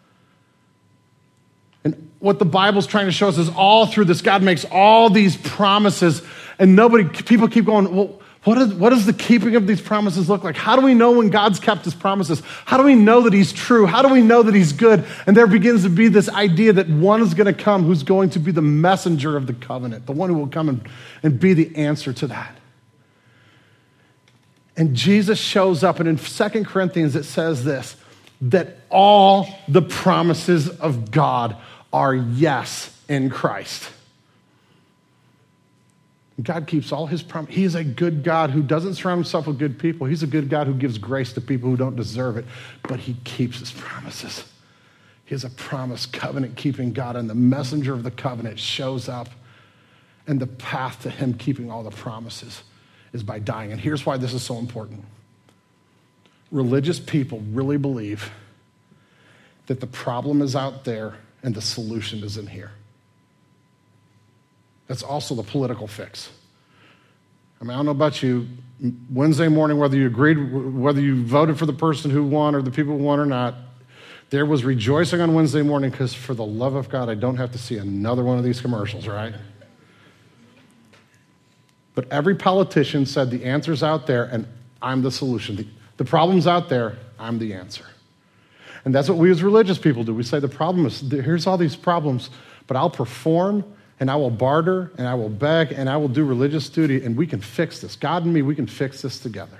And what the Bible's trying to show us is all through this, God makes all these promises, and people keep going, well, what does the keeping of these promises look like? How do we know when God's kept his promises? How do we know that he's true? How do we know that he's good? And there begins to be this idea that one is going to come who's going to be the messenger of the covenant, the one who will come and be the answer to that. And Jesus shows up, and in 2 Corinthians it says this, that all the promises of God are yes in Christ. God keeps all his promises. He is a good God who doesn't surround himself with good people. He's a good God who gives grace to people who don't deserve it, but he keeps his promises. He is a promise covenant-keeping God, and the messenger of the covenant shows up, and the path to him keeping all the promises is by dying. And here's why this is so important. Religious people really believe that the problem is out there and the solution is in here. That's also the political fix. I don't know about you, Wednesday morning, whether you voted for the person who won or the people who won or not, there was rejoicing on Wednesday morning because for the love of God, I don't have to see another one of these commercials, right? But every politician said the answer's out there and I'm the solution. The problem's out there, I'm the answer. And that's what we as religious people do. We say the problem is, here's all these problems, but I'll perform and I will barter and I will beg and I will do religious duty and we can fix this. God and me, we can fix this together.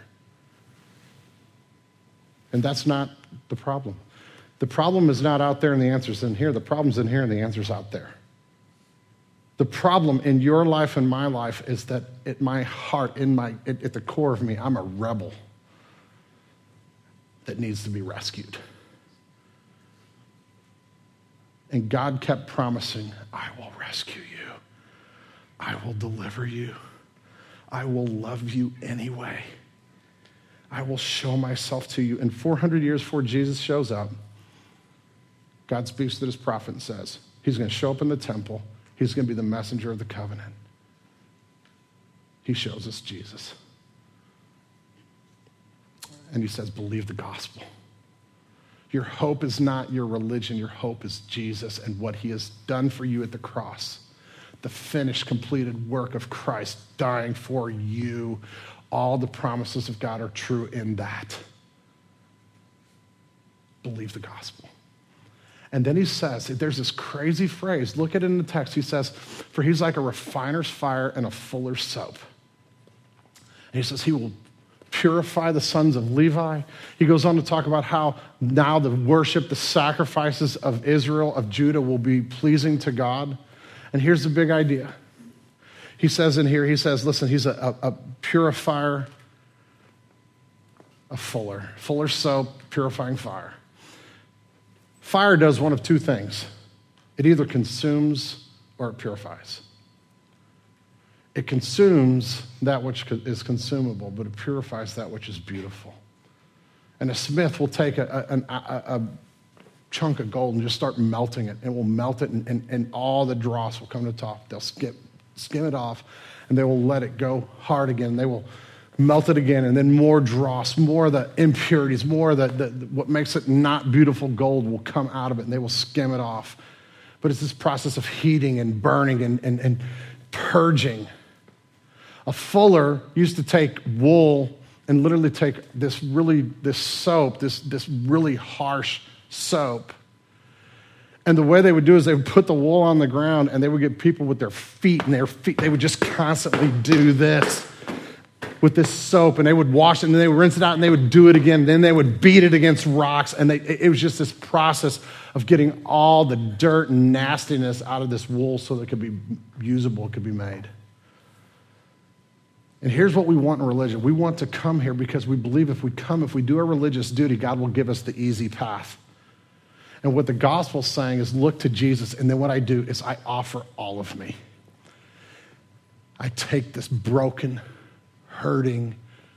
And that's not the problem. The problem is not out there and the answer's in here. The problem's in here and the answer's out there. The problem in your life and my life is that at my heart, at the core of me, I'm a rebel that needs to be rescued. And God kept promising, I will rescue you. I will deliver you. I will love you anyway. I will show myself to you. And 400 years before Jesus shows up, God speaks to his prophet and says, he's going to show up in the temple. He's going to be the messenger of the covenant. He shows us Jesus. And he says, believe the gospel. Your hope is not your religion. Your hope is Jesus and what he has done for you at the cross. The finished, completed work of Christ dying for you. All the promises of God are true in that. Believe the gospel. And then he says, there's this crazy phrase. Look at it in the text. He says, for he's like a refiner's fire and a fuller's soap. And he says he will purify the sons of Levi. He goes on to talk about how now the worship, the sacrifices of Israel, of Judah will be pleasing to God. And here's the big idea. He says in here, he says, listen, he's a purifier, a fuller. Fuller's soap, purifying fire. Fire does one of two things. It either consumes or it purifies. It consumes that which is consumable, but it purifies that which is beautiful. And a smith will take a chunk of gold and just start melting it. And will melt it, and all the dross will come to the top. They'll skim it off, and they will let it go hard again. They will melt it again, and then more dross, more of the impurities, more of the what makes it not beautiful gold will come out of it, and they will skim it off. But it's this process of heating and burning and purging. A fuller used to take wool and literally take this soap, this really harsh soap. And the way they would do is they would put the wool on the ground, and they would get people with their feet, they would just constantly do this with this soap, and they would wash it, and then they would rinse it out, and they would do it again. And then they would beat it against rocks, and it was just this process of getting all the dirt and nastiness out of this wool so that it could be usable, it could be made. And here's what we want in religion. We want to come here because we believe if we do our religious duty, God will give us the easy path. And what the gospel's saying is look to Jesus, and then what I do is I offer all of me. I take this broken, hurting,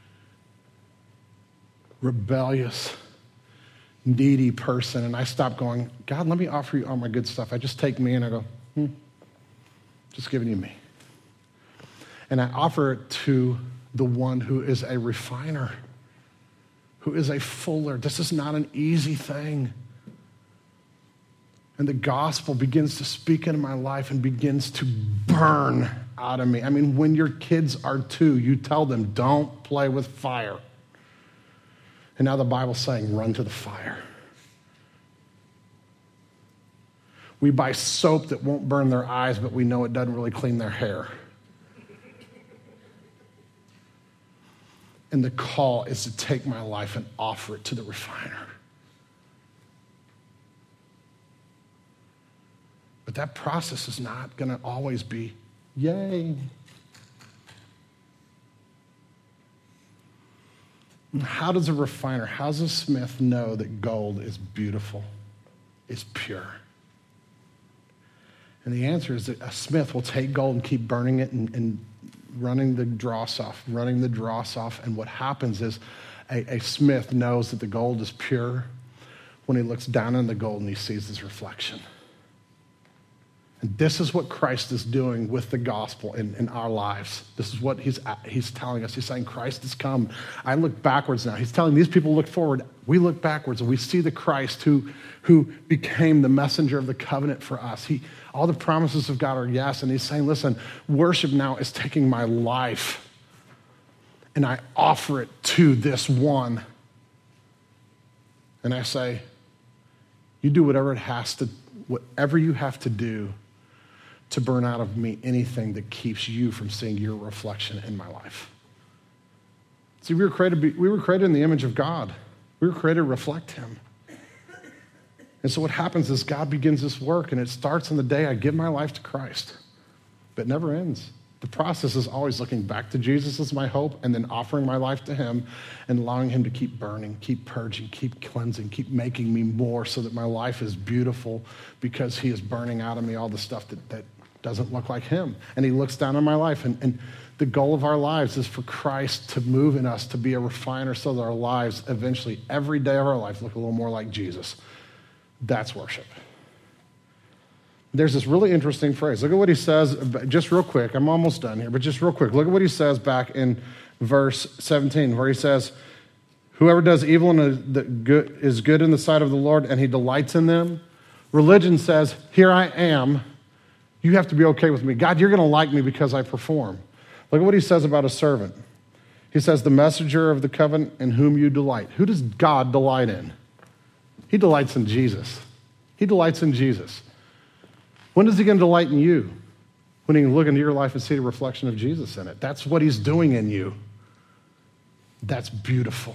rebellious, needy person, and I stop going, God, let me offer you all my good stuff. I just take me and I go, just giving you me. And I offer it to the one who is a refiner, who is a fuller. This is not an easy thing. And the gospel begins to speak into my life and begins to burn out of me. I mean, when your kids are 2, you tell them, don't play with fire. And now the Bible's saying, run to the fire. We buy soap that won't burn their eyes, but we know it doesn't really clean their hair. And the call is to take my life and offer it to the refiner. But that process is not going to always be, yay. How does a refiner, how does a smith know that gold is beautiful, is pure? And the answer is that a smith will take gold and keep burning it and running the dross off. And what happens is a smith knows that the gold is pure when he looks down on the gold and he sees his reflection. And this is what Christ is doing with the gospel in our lives. This is what he's telling us. He's saying, Christ has come. I look backwards now. He's telling these people look forward. We look backwards, and we see the Christ who became the messenger of the covenant for us. All the promises of God are yes, and he's saying, listen, worship now is taking my life, and I offer it to this one. And I say, you do whatever you have to do to burn out of me anything that keeps you from seeing your reflection in my life. See, we were created in the image of God. We were created to reflect him. And so what happens is God begins this work, and it starts on the day I give my life to Christ. But it never ends. The process is always looking back to Jesus as my hope, and then offering my life to him and allowing him to keep burning, keep purging, keep cleansing, keep making me more so that my life is beautiful because he is burning out of me all the stuff that doesn't look like him. And he looks down on my life, and the goal of our lives is for Christ to move in us, to be a refiner so that our lives eventually, every day of our life, look a little more like Jesus. That's worship. There's this really interesting phrase. Look at what he says, just real quick. I'm almost done here, but just real quick. Look at what he says back in verse 17, where he says, whoever does evil and is good in the sight of the Lord, and he delights in them. Religion says, here I am. You have to be okay with me. God, you're going to like me because I perform. Look at what he says about a servant. He says, the messenger of the covenant in whom you delight. Who does God delight in? He delights in Jesus. He delights in Jesus. When is he going to delight in you? When he can look into your life and see the reflection of Jesus in it. That's what he's doing in you. That's beautiful.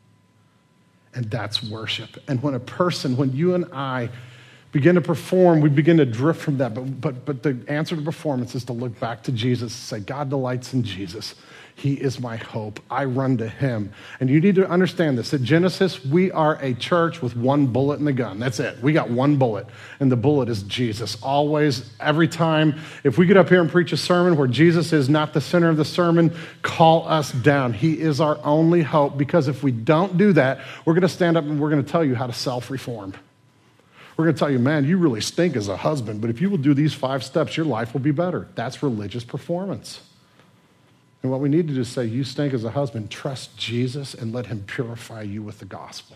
And that's worship. And when you and I begin to perform, we begin to drift from that. But the answer to performance is to look back to Jesus and say, God delights in Jesus. He is my hope. I run to him. And you need to understand this. At Genesis, we are a church with one bullet in the gun. That's it. We got one bullet, and the bullet is Jesus. Always, every time, if we get up here and preach a sermon where Jesus is not the center of the sermon, call us down. He is our only hope, because if we don't do that, we're going to stand up and we're going to tell you how to self-reform. We're going to tell you, man, you really stink as a husband, but if you will do these 5 steps, your life will be better. That's religious performance. And what we need to do is say, you stink as a husband, trust Jesus and let him purify you with the gospel.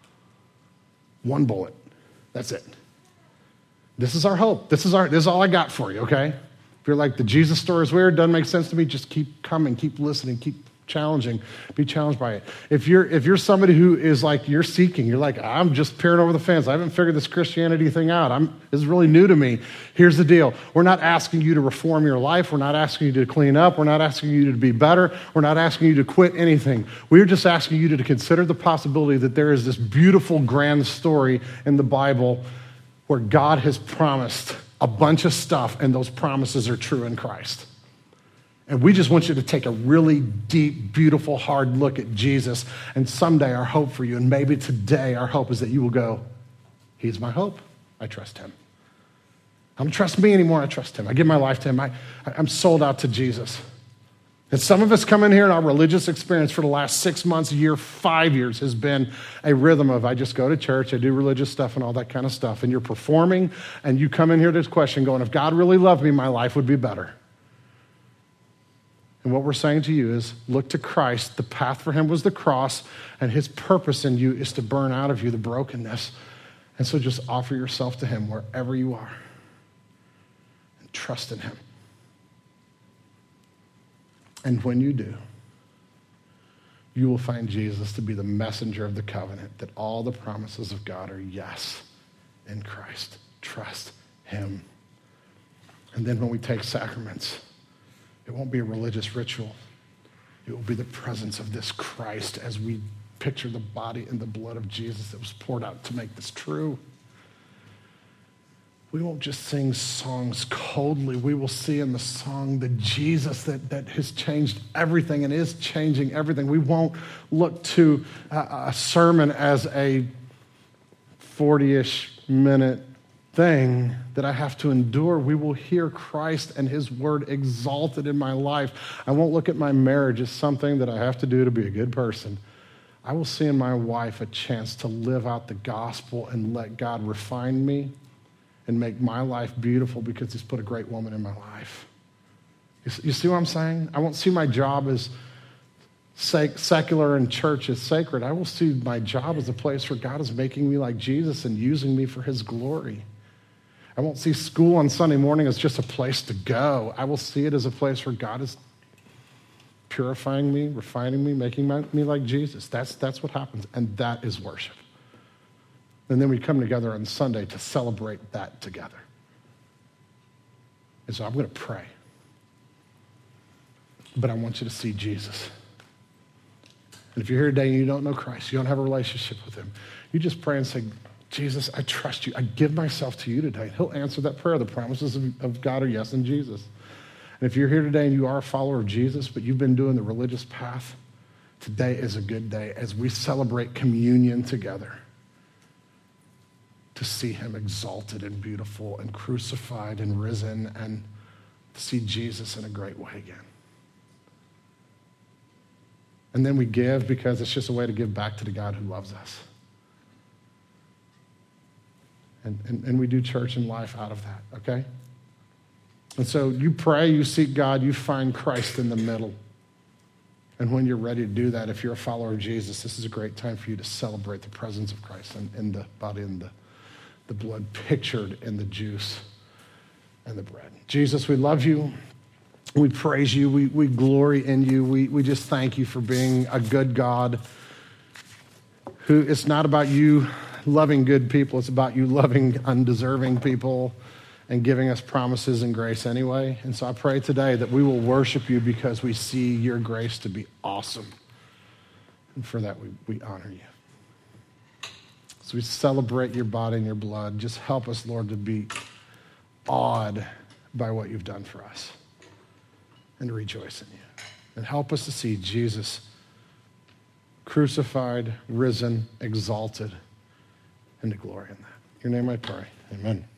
One bullet. That's it. This is our hope. This is all I got for you, okay? If you're like, the Jesus story is weird, doesn't make sense to me, just keep coming, keep listening, keep challenging, be challenged by it. If you're somebody who is like, you're seeking, you're like, I'm just peering over the fence, I haven't figured this Christianity thing out, this is really new to me. Here's the deal. We're not asking you to reform your life. We're not asking you to clean up. We're not asking you to be better. We're not asking you to quit anything. We're just asking you to consider the possibility that there is this beautiful, grand story in the Bible where God has promised a bunch of stuff, and those promises are true in Christ. And we just want you to take a really deep, beautiful, hard look at Jesus. And someday our hope for you, and maybe today our hope, is that you will go, he's my hope. I trust him. I don't trust me anymore. I trust him. I give my life to him. I'm sold out to Jesus. And some of us come in here and our religious experience for the last 6 months, a year, 5 years has been a rhythm of, I just go to church, I do religious stuff and all that kind of stuff. And you're performing, and you come in here to this question going, if God really loved me, my life would be better. And what we're saying to you is, look to Christ. The path for him was the cross, and his purpose in you is to burn out of you the brokenness. And so just offer yourself to him wherever you are and trust in him. And when you do, you will find Jesus to be the messenger of the covenant, that all the promises of God are yes in Christ. Trust him. And then when we take sacraments, it won't be a religious ritual. It will be the presence of this Christ as we picture the body and the blood of Jesus that was poured out to make this true. We won't just sing songs coldly. We will see in the song the Jesus that has changed everything and is changing everything. We won't look to a sermon as a 40-ish minute thing that I have to endure. We will hear Christ and his word exalted in my life. I won't look at my marriage as something that I have to do to be a good person. I will see in my wife a chance to live out the gospel and let God refine me and make my life beautiful because he's put a great woman in my life. You see what I'm saying? I won't see my job as secular and church as sacred. I will see my job as a place where God is making me like Jesus and using me for his glory. I won't see school on Sunday morning as just a place to go. I will see it as a place where God is purifying me, refining me, making me like Jesus. That's what happens, and that is worship. And then we come together on Sunday to celebrate that together. And so I'm going to pray. But I want you to see Jesus. And if you're here today and you don't know Christ, you don't have a relationship with him, you just pray and say, Jesus, I trust you. I give myself to you today. He'll answer that prayer. The promises of God are yes in Jesus. And if you're here today and you are a follower of Jesus, but you've been doing the religious path, today is a good day as we celebrate communion together to see him exalted and beautiful and crucified and risen, and to see Jesus in a great way again. And then we give because it's just a way to give back to the God who loves us. And we do church and life out of that, okay? And so you pray, you seek God, you find Christ in the middle. And when you're ready to do that, if you're a follower of Jesus, this is a great time for you to celebrate the presence of Christ in the body and the blood pictured in the juice and the bread. Jesus, we love you. We praise you. We glory in you. We just thank you for being a good God who, it's not about you loving good people. It's about you loving undeserving people and giving us promises and grace anyway. And so I pray today that we will worship you because we see your grace to be awesome. And for that, we honor you. So we celebrate your body and your blood. Just help us, Lord, to be awed by what you've done for us and to rejoice in you. And help us to see Jesus crucified, risen, exalted, and to glory in that. In your name I pray. Amen.